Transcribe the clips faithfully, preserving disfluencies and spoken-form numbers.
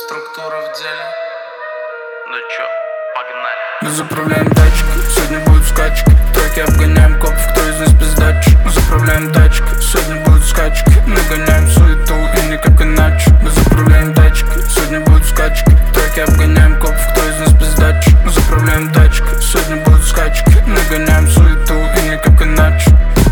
Структура в деле. Ну чё, погнали. Мы заправляем тачки, сегодня будут скачки. Треки обгоняем копов, кто из нас пиздачи. Мы заправляем тачки, сегодня будут скачки. Нагоняем суету и никак иначе. Мы заправляем тачки, сегодня будут скачки. Треки обгоняем копов, кто из нас пиздачи. Мы заправляем тачки, сегодня будут скачки. Нагоняем суету и никак иначе.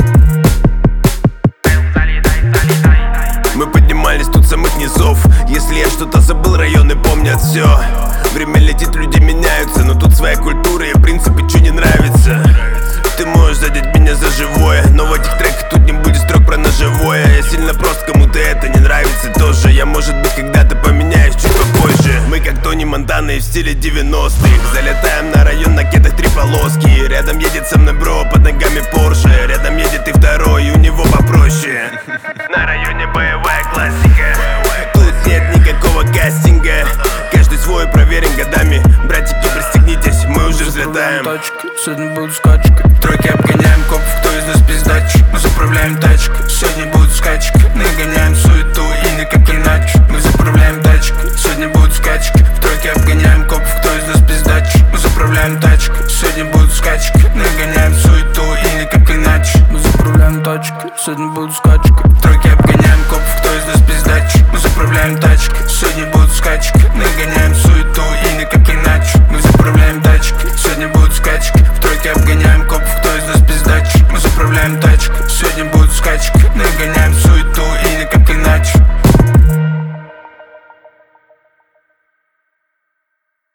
Мы поднимались тут с самых низов. Если я что-то забыл, районы помнят все. Время летит, люди меняются, но тут своя культура и принципы, чё не нравится. Ты можешь задеть меня за живое, но в этих треках тут не будет строк про ножевое. Я сильно прост, кому-то это не нравится тоже. Я, может быть, когда-то поменяюсь чуть попозже. Мы как Тони Монтана и в стиле девяностых. Залетаем на район на кедах три полоски. Рядом едет со мной бро, под ногами Порше. Рядом едет и второй, и у него попроще. На районе боевая классика. Тут нет никакого кастинга. Каждый свой проверен годами. Братики, пристегнитесь, мы уже взлетаем. Тачки, сегодня будут скачки. Тройки обгоняем копов, кто из нас пиздачи. Мы заправляем тачки, сегодня будут скачки. Нагоняем суету и никак иначе. Мы заправляем тачки, сегодня будут скачки. В тройке обгоняем копов, кто из нас пиздачи. Мы заправляем тачки, сегодня будут скачки. Нагоняем суету и никак иначе. Мы заправляем тачки, сегодня будут скачки.